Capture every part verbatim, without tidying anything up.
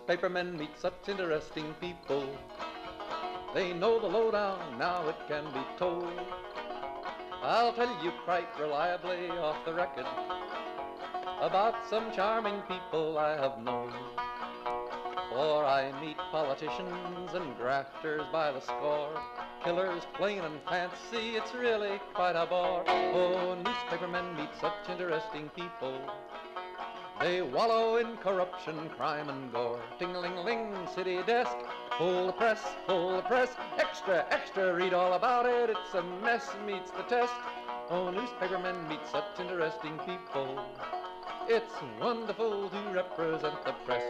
newspapermen meet such interesting people. They know the lowdown, now it can be told. I'll tell you quite reliably off the record about some charming people I have known. For I meet politicians and grafters by the score, killers plain and fancy, it's really quite a bore. Oh, newspapermen meet such interesting people. They wallow in corruption, crime and gore. Ting-a-ling-ling, city desk, full the press, full the press. Extra, extra, read all about it, it's a mess, meets the test. Oh, newspapermen meet such interesting people. It's wonderful to represent the press.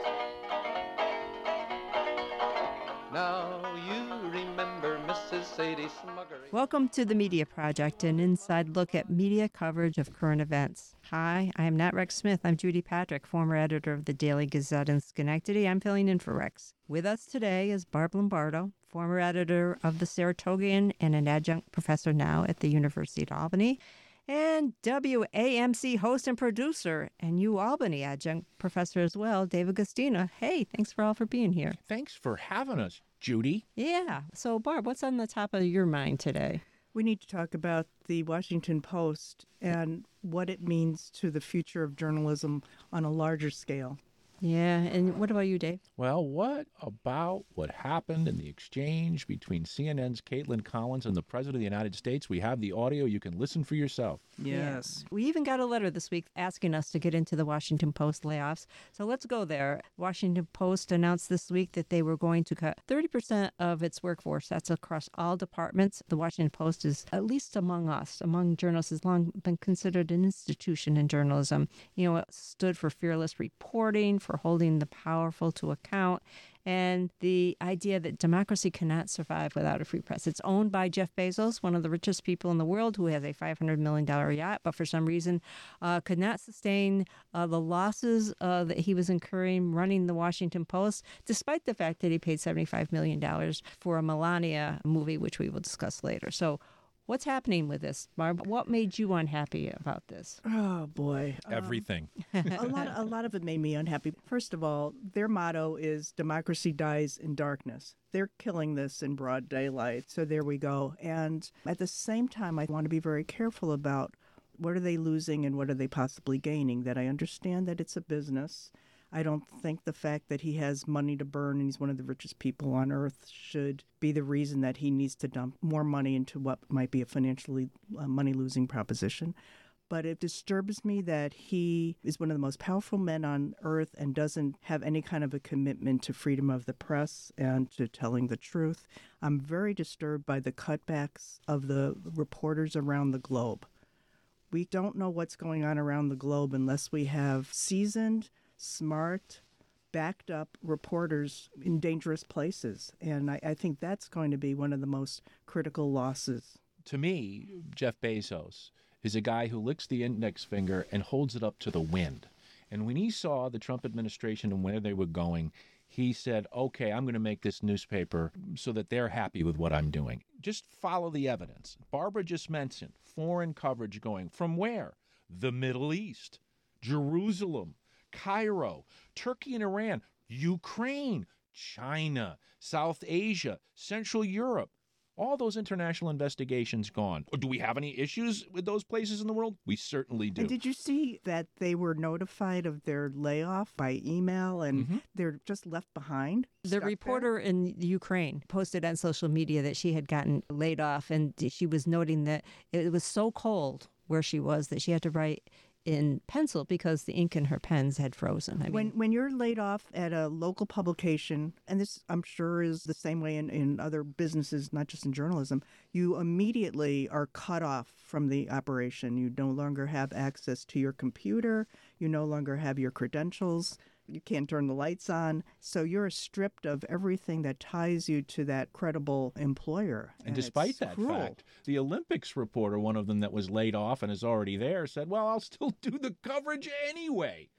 Now you remember Missus Sadie Smuggery. Welcome to the Media Project, an inside look at media coverage of current events. Hi, I am not Rex Smith. I'm Judy Patrick, former editor of the Daily Gazette in Schenectady. I'm filling in for Rex. With us today is Barb Lombardo, former editor of the Saratogian and an adjunct professor now at the University of Albany, and W A M C host and producer and U Albany adjunct professor as well, Dave Agostina. Hey, thanks for all for being here. Thanks for having us, Judy. Yeah. So, Barb, what's on the top of your mind today? We need to talk about the Washington Post and what it means to the future of journalism on a larger scale. Yeah, and what about you, Dave? Well, what about what happened in the exchange between C N N's Caitlin Collins and the President of the United States? We have the audio. You can listen for yourself. Yes. Yeah. We even got a letter this week asking us to get into the Washington Post layoffs. So let's go there. Washington Post announced this week that they were going to cut thirty percent of its workforce. That's across all departments. The Washington Post is, at least among us, among journalists, has long been considered an institution in journalism. You know, it stood for fearless reporting, for holding the powerful to account, and the idea that democracy cannot survive without a free press. It's owned by Jeff Bezos, one of the richest people in the world, who has a five hundred million dollars yacht, but for some reason uh, could not sustain uh, the losses uh, that he was incurring running the Washington Post, despite the fact that he paid seventy-five million dollars for a Melania movie, which we will discuss later. So what's happening with this, Barb? What made you unhappy about this? Oh, boy. Everything. Um, a lot, a lot of it made me unhappy. First of all, their motto is democracy dies in darkness. They're killing this in broad daylight. So there we go. And at the same time, I want to be very careful about what are they losing and what are they possibly gaining, that I understand that it's a business. I don't think the fact that he has money to burn and he's one of the richest people on earth should be the reason that he needs to dump more money into what might be a financially uh, money-losing proposition. But it disturbs me that he is one of the most powerful men on earth and doesn't have any kind of a commitment to freedom of the press and to telling the truth. I'm very disturbed by the cutbacks of the reporters around the globe. We don't know what's going on around the globe unless we have seasoned, smart, backed up reporters in dangerous places. And I, I think that's going to be one of the most critical losses. To me, Jeff Bezos is a guy who licks the index finger and holds it up to the wind. And when he saw the Trump administration and where they were going, he said, okay, I'm going to make this newspaper so that they're happy with what I'm doing. Just follow the evidence. Barbara just mentioned foreign coverage going from where? The Middle East, Jerusalem, Cairo, Turkey and Iran, Ukraine, China, South Asia, Central Europe. All those international investigations gone. Do we have any issues with those places in the world? We certainly do. And did you see that they were notified of their layoff by email and mm-hmm. they're just left behind? The reporter there? in Ukraine posted on social media that she had gotten laid off, and she was noting that it was so cold where she was that she had to write in pencil because the ink in her pens had frozen. I mean, when when you're laid off at a local publication, and this I'm sure is the same way in, in other businesses, not just in journalism, you immediately are cut off from the operation. You no longer have access to your computer. You no longer have your credentials. You can't turn the lights on. So you're stripped of everything that ties you to that credible employer. And, and despite that cruel. fact, the Olympics reporter, one of them that was laid off and is already there, said, well, I'll still do the coverage anyway.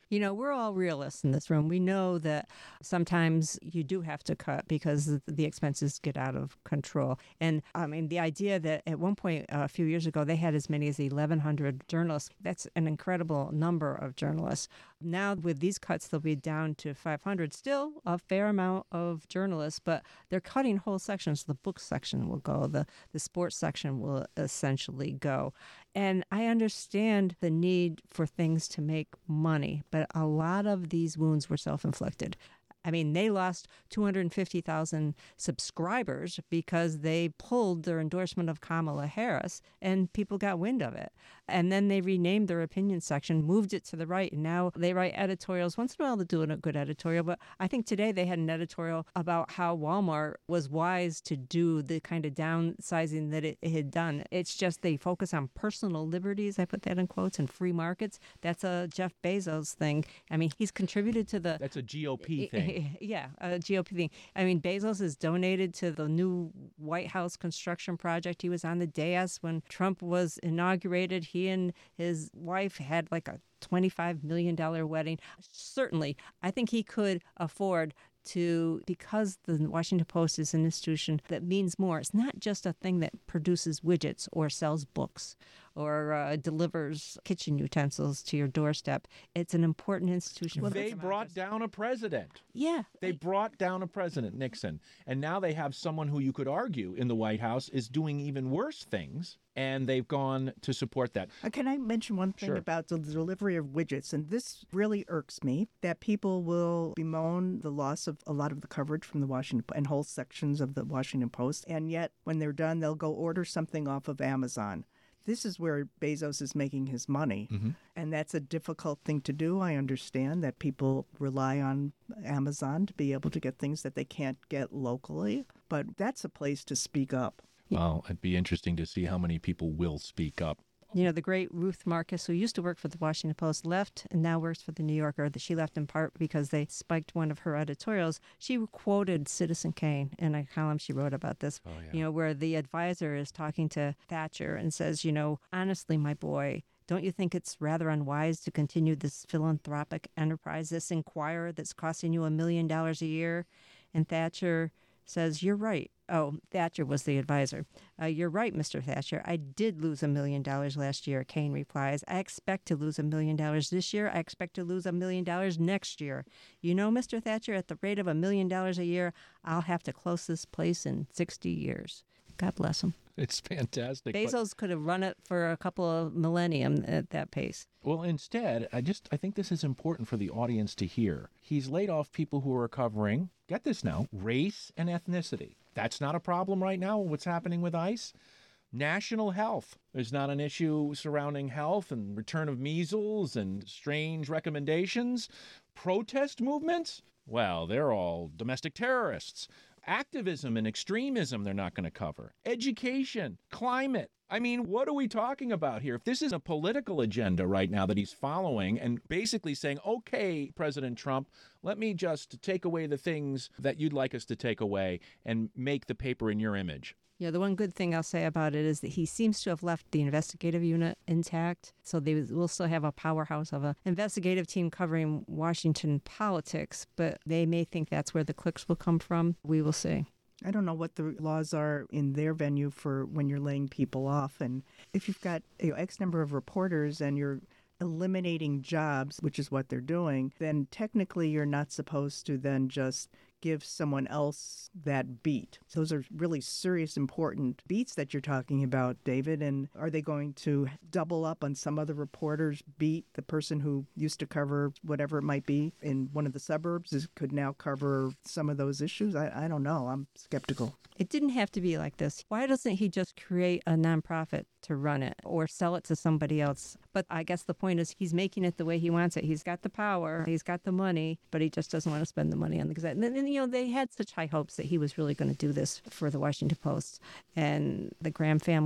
You know, we're all realists in this room. We know that sometimes you do have to cut because the expenses get out of control. And I mean, the idea that at one point uh, a few years ago, they had as many as eleven hundred journalists, that's an incredible number of journalists. Now with these cuts, they'll be down to five hundred, still a fair amount of journalists, but they're cutting whole sections. The book section will go, the, the sports section will essentially go. And I understand the need for things to make money, but a lot of these wounds were self-inflicted. I mean, they lost two hundred fifty thousand subscribers because they pulled their endorsement of Kamala Harris and people got wind of it. And then they renamed their opinion section, moved it to the right, and now they write editorials. Once in a while, they're doing a good editorial, but I think today they had an editorial about how Walmart was wise to do the kind of downsizing that it, it had done. It's just they focus on personal liberties, I put that in quotes, and free markets. That's a Jeff Bezos thing. I mean, he's contributed to the... That's a G O P thing. Yeah, a G O P thing. I mean, Bezos has donated to the new White House construction project. He was on the dais when Trump was inaugurated. He and his wife had like a twenty-five million dollars wedding. Certainly, I think he could afford to, because the Washington Post is an institution that means more. It's not just a thing that produces widgets or sells books or uh, delivers kitchen utensils to your doorstep. It's an important institution. Well, for they democracy. brought down a president. Yeah. They brought down a president, Nixon. And now they have someone who you could argue in the White House is doing even worse things. And they've gone to support that. Uh, Can I mention one thing Sure. about the delivery of widgets? And this really irks me, that people will bemoan the loss of a lot of the coverage from the Washington and whole sections of the Washington Post. And yet, when they're done, they'll go order something off of Amazon. This is where Bezos is making his money. Mm-hmm. And that's a difficult thing to do. I understand that people rely on Amazon to be able to get things that they can't get locally. But that's a place to speak up. Well, it'd be interesting to see how many people will speak up. You know, the great Ruth Marcus, who used to work for the Washington Post, left and now works for the New Yorker. She left in part because they spiked one of her editorials. She quoted Citizen Kane in a column she wrote about this, Oh, yeah. you know, where the advisor is talking to Thatcher and says, you know, honestly, my boy, don't you think it's rather unwise to continue this philanthropic enterprise, this Inquirer that's costing you a million dollars a year? And Thatcher says, you're right. Oh, Thatcher was the advisor. Uh, you're right, Mister Thatcher. I did lose a million dollars last year, Kane replies. I expect to lose a million dollars this year. I expect to lose a million dollars next year. You know, Mister Thatcher, at the rate of a million dollars a year, I'll have to close this place in sixty years. God bless him. It's fantastic. but- Bezos could have run it for a couple of millennium at that pace. Well, instead, I just I think this is important for the audience to hear. He's laid off people who are covering, get this now, race and ethnicity. That's not a problem right now, what's happening with ICE. National health is not an issue surrounding health and return of measles and strange recommendations. Protest movements? Well, they're all domestic terrorists. Activism and extremism they're not going to cover. Education, climate. I mean, what are we talking about here? If this is a political agenda right now that he's following and basically saying, okay, President Trump, let me just take away the things that you'd like us to take away and make the paper in your image. Yeah, the one good thing I'll say about it is that he seems to have left the investigative unit intact. So they will still have a powerhouse of an investigative team covering Washington politics, but they may think that's where the clicks will come from. We will see. I don't know what the laws are in their venue for when you're laying people off. And if you've got, you know, X number of reporters and you're eliminating jobs, which is what they're doing, then technically you're not supposed to then just give someone else that beat. Those are really serious, important beats that you're talking about, David. And are they going to double up on some other reporter's beat? The person who used to cover whatever it might be in one of the suburbs is, could now cover some of those issues? I, I don't know. I'm skeptical. It didn't have to be like this. Why doesn't he just create a nonprofit to run it or sell it to somebody else? But I guess the point is he's making it the way he wants it. He's got the power, he's got the money, but he just doesn't want to spend the money on the Gazette. And then, you know, they had such high hopes that he was really going to do this for the Washington Post. And the Graham family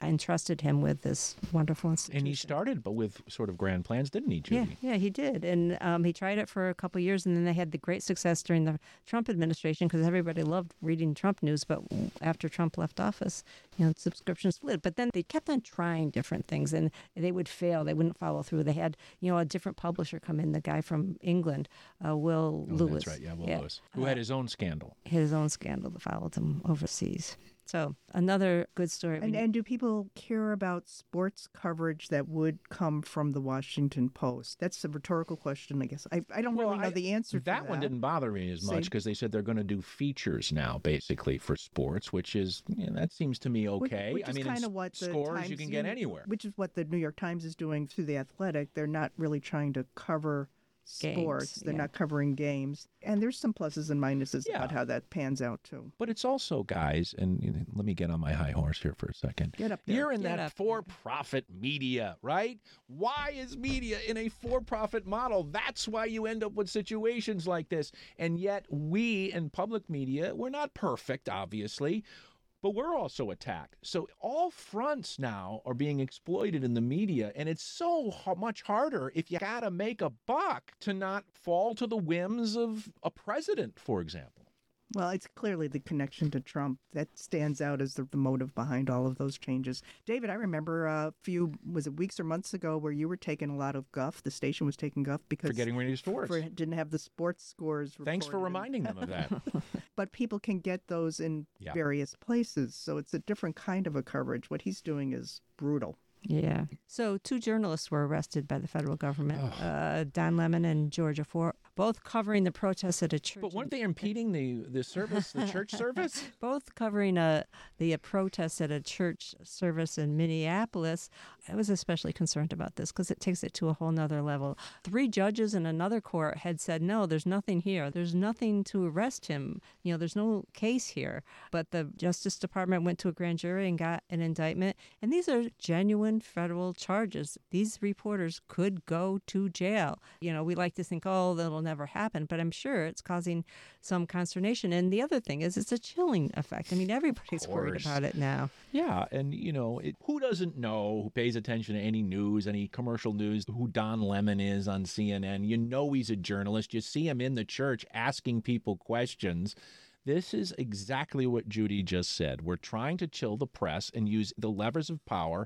entrusted him with this wonderful institution. And he started but with sort of grand plans, didn't he, Judy? Yeah, yeah, he did. And um, he tried it for a couple of years, and then they had the great success during the Trump administration because everybody loved reading Trump news. But after Trump left office, you know, subscriptions split. But then they kept on trying different things, and they would fail. They wouldn't follow through. They had, you know, a different publisher come in, the guy from England, uh, Will Oh, Lewis. That's right, yeah, Will Lewis, who Uh, had his own scandal. his own scandal that followed him overseas. So another good story. And, and do people care about sports coverage that would come from the Washington Post? That's a rhetorical question, I guess. I, I don't really know I- the answer to that. That one didn't bother me as Say- much because they said they're going to do features now, basically, for sports, which is, you know, that seems to me Which- okay. Which I is mean, in kind s- of what the scores Times you can get New- anywhere. Which is what the New York Times is doing through The Athletic. They're not really trying to cover sports. Games, They're yeah. not covering games. And there's some pluses and minuses Yeah. about how that pans out, too. But it's also, guys, and you know, let me get on my high horse here for a second. Get up there. You're in Get that up there. for-profit media, right? Why is media in a for-profit model? That's why you end up with situations like this. And yet we in public media, we're not perfect, obviously, but we're also attacked. So all fronts now are being exploited in the media, and it's so h- much harder if you gotta make a buck to not fall to the whims of a president, for example. Well, it's clearly the connection to Trump that stands out as the, the motive behind all of those changes. David, I remember a few, was it weeks or months ago, where you were taking a lot of guff. The station was taking guff because For getting ready to sports. for- didn't have the sports scores. Thanks for reported in- reminding them of that. But people can get those in Yeah. various places, so it's a different kind of a coverage. What he's doing is brutal. Yeah. So two journalists were arrested by the federal government, uh, Don Lemon and Georgia Ford, both covering the protests at a church. But in- weren't they impeding the, the service, the church service? both covering a, the uh, protest at a church service in Minneapolis. I was especially concerned about this because it takes it to a whole nother level. Three judges in another court had said, no, there's nothing here. There's nothing to arrest him. You know, there's no case here. But the Justice Department went to a grand jury and got an indictment. And these are genuine federal charges. These reporters could go to jail. You know, we like to think, oh, that'll never happen. But I'm sure it's causing some consternation. And the other thing is it's a chilling effect. I mean, everybody's worried course. about it now. Yeah, and you know, it, who doesn't know, who pays attention to any news, any commercial news, who Don Lemon is on C N N? You know he's a journalist. You see him in the church asking people questions. This is exactly what Judy just said. We're trying to chill the press and use the levers of power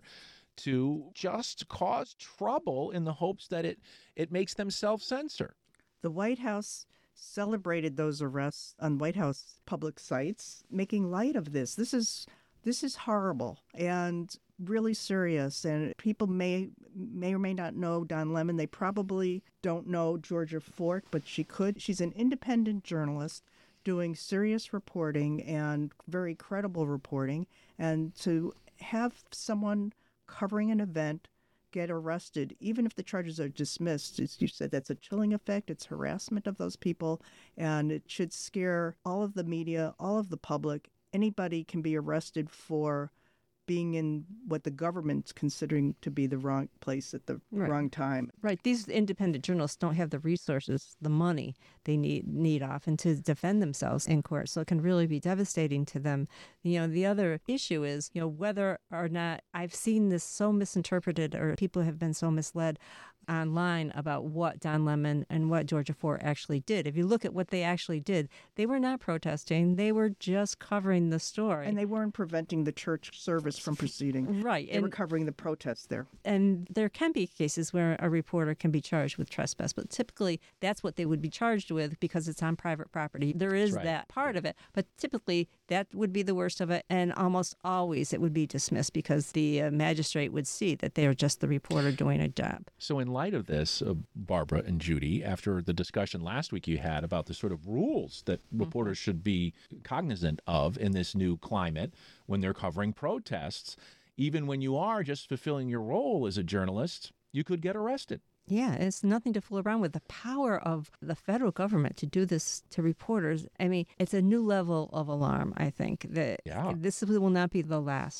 to just cause trouble in the hopes that it, it makes them self-censor. The White House celebrated those arrests on White House public sites, making light of this. This is this is horrible and really serious. And people may may or may not know Don Lemon. They probably don't know Georgia Fort, but she could. She's an independent journalist doing serious reporting and very credible reporting. And to have someone covering an event get arrested, even if the charges are dismissed, as you said, that's a chilling effect. It's harassment of those people, and it should scare all of the media, all of the public. Anybody can be arrested for being in what the government's considering to be the wrong place at the Right. wrong time. Right. These independent journalists don't have the resources, the money they need need often to defend themselves in court. So it can really be devastating to them. You know, the other issue is, you know, whether or not I've seen this so misinterpreted or people have been so misled online about what Don Lemon and what Georgia Fort actually did. If you look at what they actually did, they were not protesting. They were just covering the story. And they weren't preventing the church service from proceeding. right. They were And covering the protests there. and there can be cases where a reporter can be charged with trespass, but typically that's what they would be charged with because it's on private property. There is right. that part of it, but typically that would be the worst of it, and almost always it would be dismissed because the uh, magistrate would see that they are just the reporter doing a job. So in light of this, uh, Barbara and Judy, after the discussion last week you had about the sort of rules that reporters should be cognizant of in this new climate when they're covering protests, even when you are just fulfilling your role as a journalist, you could get arrested. Yeah, it's nothing to fool around with. The power of the federal government to do this to reporters, I mean, it's a new level of alarm, I think. That Yeah. this will not be the last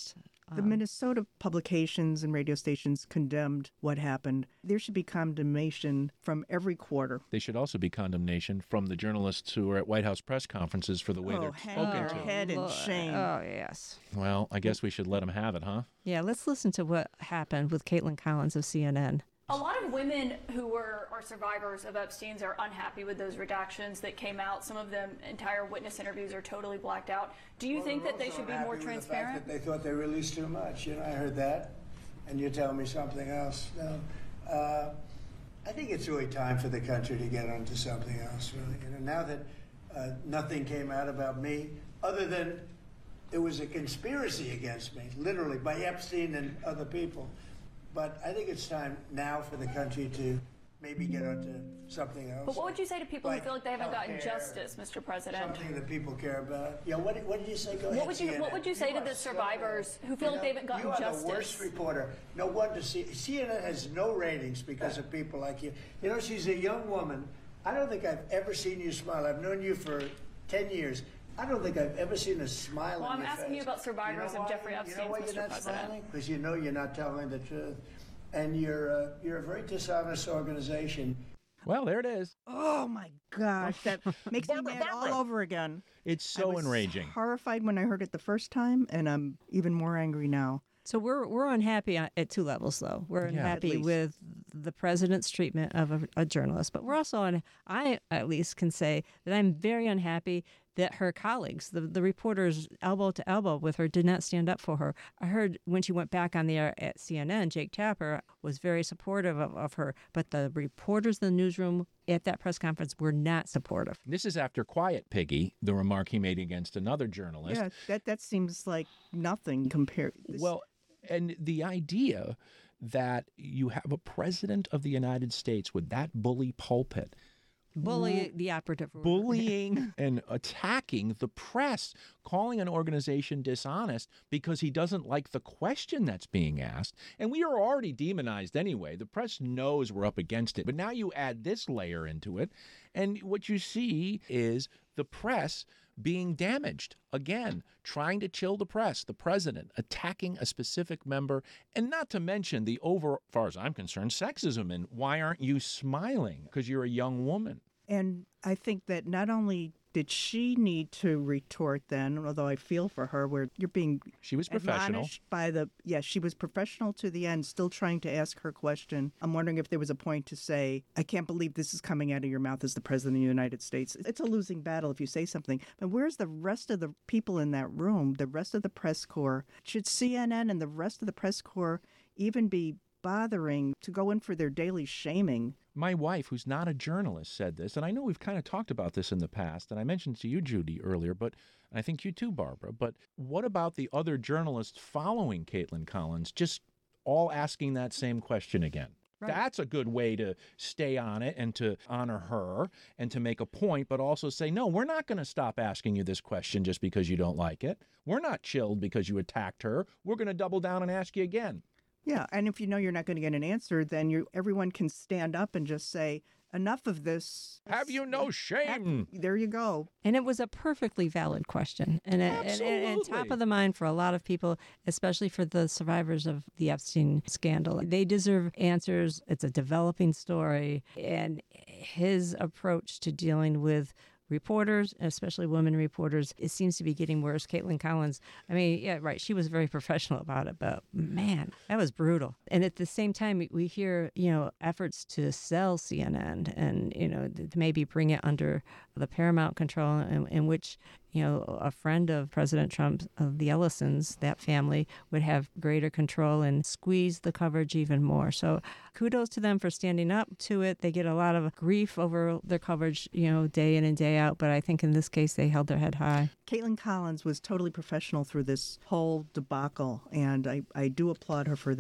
The Minnesota publications and radio stations condemned what happened. There should be condemnation from every quarter. They should also be condemnation from the journalists who are at White House press conferences for the way Oh, they're hang spoken your to. head in Lord. shame. Oh, yes. Well, I guess we should let them have it, huh? Yeah, let's listen to what happened with Caitlin Collins of C N N. A lot of women who were are survivors of Epstein's are unhappy with those redactions that came out. Some of them, entire witness interviews are totally blacked out. Do you Well, think they're that they also should be unhappy more with the fact transparent? that they thought they released too much. You know, I heard that, and you're telling me something else. No, uh, I think it's really time for the country to get onto something else. Really, you know, now that uh, nothing came out about me, other than it was a conspiracy against me, literally by Epstein and other people. But I think it's time now for the country to maybe get onto something else. But what would you say to people Like who feel like they haven't gotten healthcare, justice, Mister President? Something that people care about. Yeah, what, what did you say? Go What ahead, would you C N N. What would you say to are the so survivors bad. who feel You like they know, haven't gotten you are justice? the worst reporter. No wonder C- CNN has no ratings because of people like you. You know, she's a young woman. I don't think I've ever seen you smile. I've known you for ten years. I don't think I've ever seen a smile Well, on I'm your asking face. you about survivors know of why? Jeffrey You Epstein's, know why you're Mister not President. smiling? Because you know you're not telling the truth. And you're, uh, you're a very dishonest organization. Well, there it is. Oh my gosh, that makes me mad all over again. It's I so was enraging. Horrified when I heard it the first time, and I'm even more angry now. So we're we're unhappy on- at two levels, though. We're Yeah. unhappy At least. with the president's treatment of a, a journalist, but we're also on. I at least can say that I'm very unhappy that her colleagues, the the reporters, elbow to elbow with her, did not stand up for her. I heard when she went back on the air at C N N, Jake Tapper was very supportive of, of her, but the reporters in the newsroom at that press conference were not supportive. This is after Quiet Piggy, the remark he made against another journalist. Yeah, that that seems like nothing compared. This, Well, and the idea that you have a president of the United States with that bully pulpit Bully, the operative word. bullying and attacking the press, calling an organization dishonest because he doesn't like the question that's being asked. And we are already demonized anyway. The press knows we're up against it. But now you add this layer into it, and what you see is the press being damaged. Again, trying to chill the press, the president attacking a specific member, and not to mention the over, as far as I'm concerned, sexism. And why aren't you smiling? Because you're a young woman. And I think that not only did she need to retort then, although I feel for her, where you're being She was professional. admonished by the, yes, she was professional to the end, still trying to ask her question. I'm wondering if there was a point to say, I can't believe this is coming out of your mouth as the president of the United States. It's a losing battle if you say something. But where's the rest of the people in that room, the rest of the press corps? Should C N N and the rest of the press corps even be bothering to go in for their daily shaming? My wife, who's not a journalist, said this, and I know we've kind of talked about this in the past, and I mentioned to you, Judy, earlier, but and I think you too, Barbara, but what about the other journalists following Caitlin Collins, just all asking that same question again? Right. That's a good way to stay on it and to honor her and to make a point, but also say, no, we're not going to stop asking you this question just because you don't like it. We're not chilled because you attacked her. We're going to double down and ask you again. Yeah, and if you know you're not going to get an answer, then you everyone can stand up and just say, enough of this. Have you no shame? There you go. And it was a perfectly valid question, and, it, and, and, and top Absolutely. of the mind for a lot of people, especially for the survivors of the Epstein scandal. They deserve answers. It's a developing story, and his approach to dealing with reporters, especially women reporters, it seems to be getting worse. Caitlin Collins, I mean, yeah, right, she was very professional about it, but man, that was brutal. And at the same time, we hear, you know, efforts to sell C N N and, you know, to maybe bring it under the Paramount control, in, in which, you know, a friend of President Trump, of the Ellisons, that family, would have greater control and squeeze the coverage even more. So kudos to them for standing up to it. They get a lot of grief over their coverage, you know, day in and day out. But I think in this case, they held their head high. Caitlin Collins was totally professional through this whole debacle, and I, I do applaud her for that.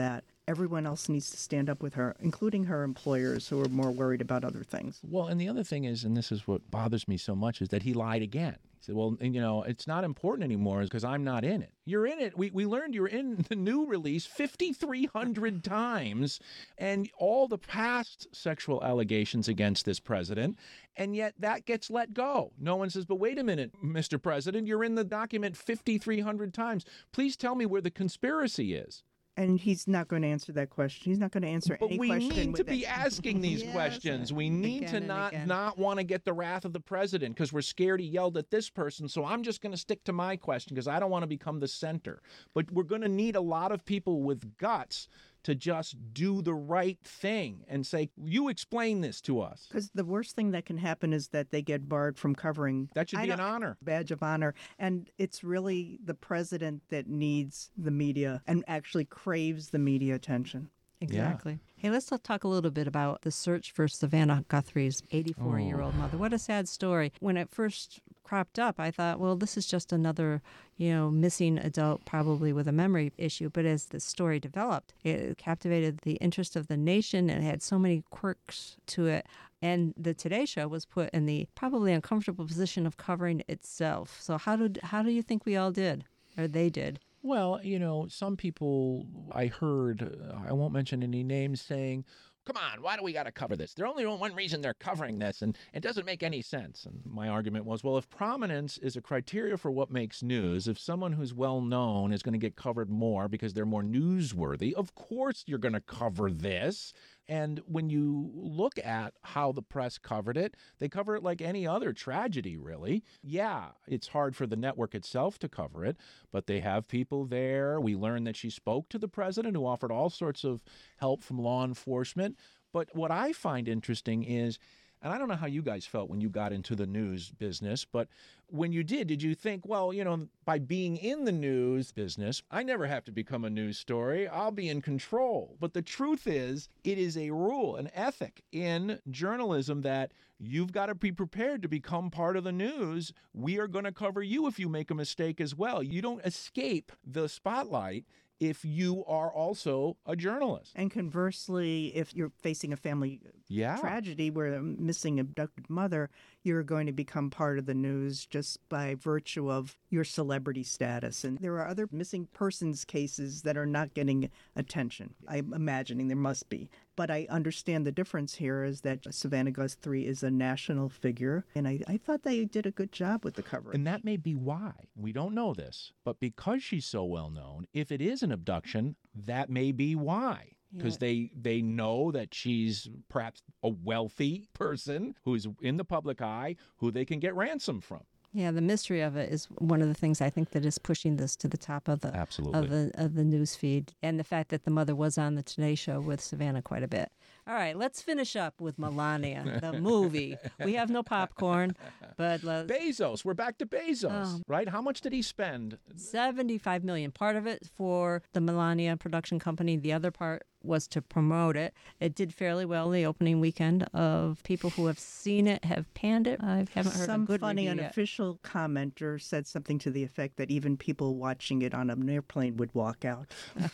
everyone else needs to stand up with her, including her employers who are more worried about other things. Well, and the other thing is, and this is what bothers me so much, is that he lied again. He said, well, you know, it's not important anymore because I'm not in it. You're in it. We, we learned you're in the new release fifty-three hundred times, and all the past sexual allegations against this president, and yet that gets let go. No one says, but wait a minute, Mister President, you're in the document fifty-three hundred times. Please tell me where the conspiracy is. And he's not going to answer that question. He's not going to answer but any we question. need with to that. be asking these Yes, questions. We need again to and not again. not want to get the wrath of the president because we're scared he yelled at this person. So I'm just going to stick to my question because I don't want to become the center. But we're going to need a lot of people with guts to just do the right thing and say, you explain this to us. Because the worst thing that can happen is that they get barred from covering. That should I be an don't- honor. Badge of honor. And it's really the president that needs the media and actually craves the media attention. Exactly. Hey, let's talk a little bit about the search for Savannah Guthrie's eighty-four-year-old Oh. mother. What a sad story. When it first cropped up, I thought, well, this is just another, you know, missing adult, probably with a memory issue. But as the story developed, it captivated the interest of the nation and it had so many quirks to it. And the Today Show was put in the probably uncomfortable position of covering itself. So how did how do you think we all did, or they did? Well, you know, some people I heard, uh, I won't mention any names, saying, come on, why do we got to cover this? There's only one reason they're covering this, and it doesn't make any sense. And my argument was, well, if prominence is a criteria for what makes news, if someone who's well known is going to get covered more because they're more newsworthy, of course you're going to cover this. And when you look at how the press covered it, they cover it like any other tragedy, really. Yeah, it's hard for the network itself to cover it, but they have people there. We learned that she spoke to the president, who offered all sorts of help from law enforcement. But what I find interesting is, and I don't know how you guys felt when you got into the news business, but when you did, did you think, well, you know, by being in the news business, I never have to become a news story. I'll be in control. But the truth is, it is a rule, an ethic in journalism that you've got to be prepared to become part of the news. We are going to cover you if you make a mistake as well. You don't escape the spotlight if you are also a journalist. And conversely, if you're facing a family Yeah. tragedy where a missing abducted mother, you're going to become part of the news just by virtue of your celebrity status. And there are other missing persons cases that are not getting attention. I'm imagining there must be. But I understand the difference here is that Savannah Guthrie is a national figure, and I, I thought they did a good job with the coverage. And that may be why. We don't know this, but because she's so well known, if it is an abduction, that may be why. Because they, they know that she's perhaps a wealthy person who's in the public eye who they can get ransom from. Yeah, the mystery of it is one of the things I think that is pushing this to the top of the Absolutely. of the of the news feed, and the fact that the mother was on the Today Show with Savannah quite a bit. All right, let's finish up with Melania, the movie. We have no popcorn, but let's, Bezos. We're back to Bezos, Oh. right? How much did he spend? seventy-five million. Part of it for the Melania production company. The other part was to promote it. It did fairly well the opening weekend. Of people who have seen it have panned it. I haven't heard Some a good funny review yet. unofficial commenter said something to the effect that even people watching it on an airplane would walk out.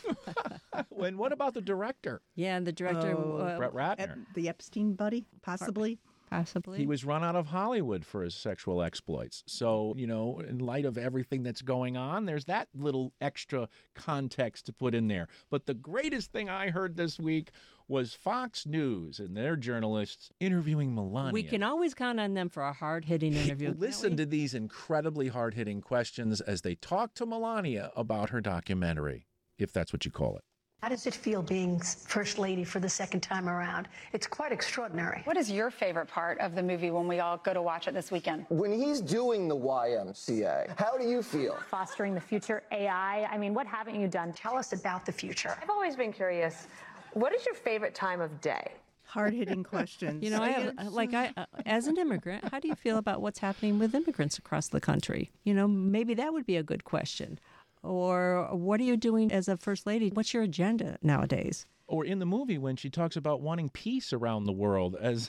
And what about the director, Yeah, and the director, Oh, uh, Brett Ratner? Ep- the Epstein buddy, possibly. possibly. He was run out of Hollywood for his sexual exploits. So, you know, in light of everything that's going on, there's that little extra context to put in there. But the greatest thing I heard this week was Fox News and their journalists interviewing Melania. We can always count on them for a hard-hitting interview. can't Listen we? to these incredibly hard-hitting questions as they talk to Melania about her documentary, if that's what you call it. How does it feel being First Lady for the second time around? It's quite extraordinary. What is your favorite part of the movie when we all go to watch it this weekend? When he's doing the Y M C A, how do you feel? Fostering the future A I. I mean, what haven't you done? Tell us about the future. I've always been curious, what is your favorite time of day? Hard-hitting questions. You know, I have, like, I, uh, as an immigrant, how do you feel about what's happening with immigrants across the country? You know, maybe that would be a good question. Or what are you doing as a first lady? What's your agenda nowadays? Or in the movie when she talks about wanting peace around the world as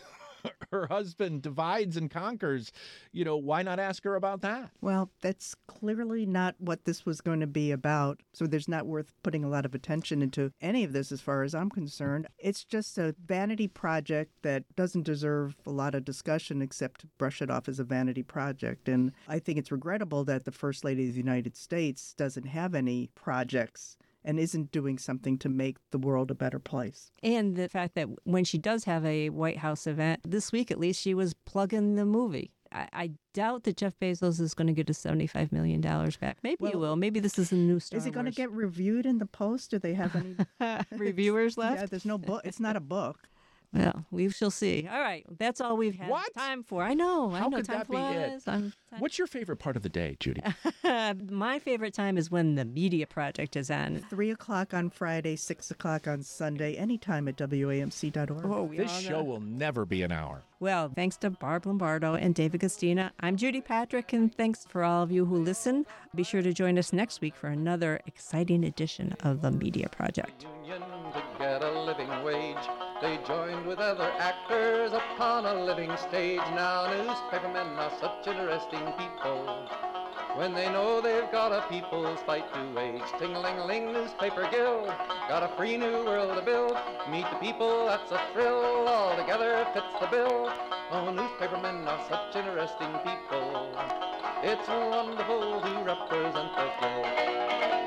her husband divides and conquers, you know, why not ask her about that? Well, that's clearly not what this was going to be about. So there's not worth putting a lot of attention into any of this as far as I'm concerned. It's just a vanity project that doesn't deserve a lot of discussion except to brush it off as a vanity project. And I think it's regrettable that the First Lady of the United States doesn't have any projects and isn't doing something to make the world a better place. And the fact that when she does have a White House event, this week at least, she was plugging the movie. I, I doubt that Jeff Bezos is going to get his seventy-five million dollars back. Maybe Well, he will. Maybe this is a new Star Is it going to Wars. get reviewed in the Post? Do they have any reviewers left? Yeah, there's no book. It's not a book. Well, we shall see. All right, that's all we've had What? time for. I know. I How know. could time that be it? flies. I'm- What's your favorite part of the day, Judy? My favorite time is when the media project is on. Three o'clock on Friday, six o'clock on Sunday, anytime at W A M C dot org. Oh, we This all show know. will never be an hour. Well, thanks to Barb Lombardo and David Castina, I'm Judy Patrick, and thanks for all of you who listen. Be sure to join us next week for another exciting edition of the Media Project. Union to get a living wage. They joined with other actors upon a living stage. Now newspapermen are such interesting people. When they know they've got a people's fight to wage. Ting-a-ling-a-ling, newspaper guild. Got a free new world to build. Meet the people, that's a thrill. All together fits the bill. Oh, newspapermen are such interesting people. It's wonderful to represent the guild.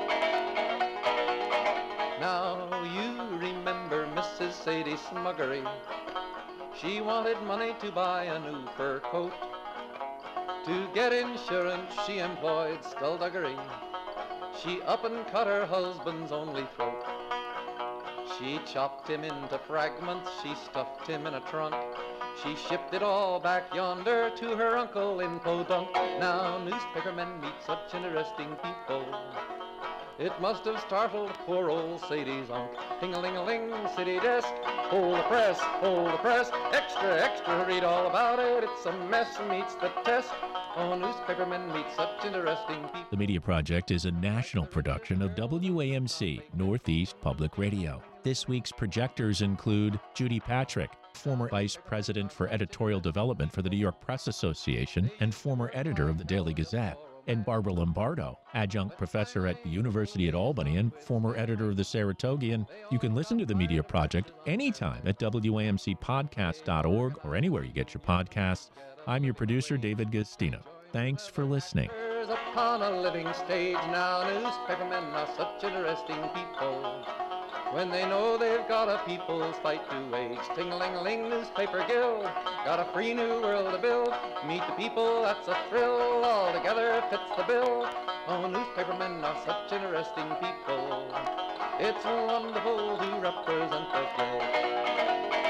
Now you remember Missus Sadie Smuggery. She wanted money to buy a new fur coat. To get insurance she employed skullduggery. She up and cut her husband's only throat. She chopped him into fragments, she stuffed him in a trunk. She shipped it all back yonder to her uncle in Podunk. Now newspapermen meet such interesting people. It must have startled poor old Sadie's unc. Ting-a-ling-a-ling, city desk. Hold the press, hold the press. Extra, extra, read all about it. It's a mess, meets the test. Oh, newspapermen meet such interesting people. The Media Project is a national production of W A M C, Northeast Public Radio. This week's projectors include Judy Patrick, former Vice President for Editorial Development for the New York Press Association and former editor of the Daily Gazette, and Barbara Lombardo, adjunct professor at the University at Albany and former editor of the Saratogian. You can listen to the Media Project anytime at W A M C podcast dot org or anywhere you get your podcasts. I'm your producer, David Gastina. Thanks for listening. Upon a living stage now, newspapermen are such interesting people. When they know they've got a people's fight to wage. Ting-a-ling-a-ling, newspaper guild. Got a free new world to build. Meet the people, that's a thrill. All together fits the bill. Oh, newspapermen are such interesting people. It's wonderful to represent the guild.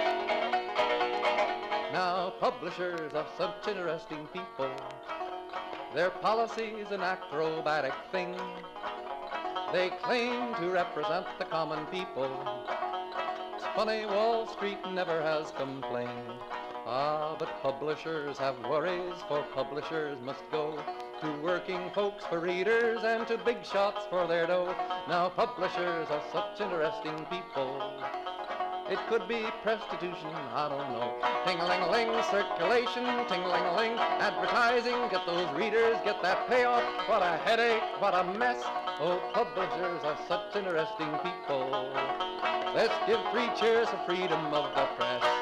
Now, publishers are such interesting people. Their policy's an acrobatic thing. They claim to represent the common people. It's funny, Wall Street never has complained. Ah, but publishers have worries, for publishers must go to working folks for readers and to big shots for their dough. Now, publishers are such interesting people. It could be prostitution, I don't know. Ting-a-ling-a-ling, circulation, ting-a-ling-a-ling, advertising, get those readers, get that payoff. What a headache, what a mess. Oh, publishers are such interesting people. Let's give three cheers for freedom of the press.